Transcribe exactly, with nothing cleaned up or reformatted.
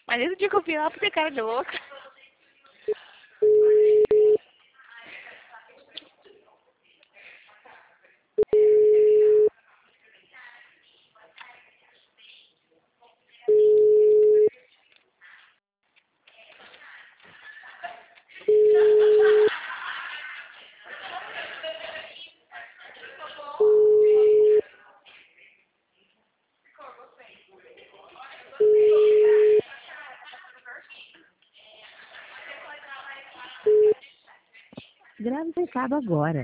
Mas esse dia que eu vi ela, porque cara de louca. Grave o recado agora.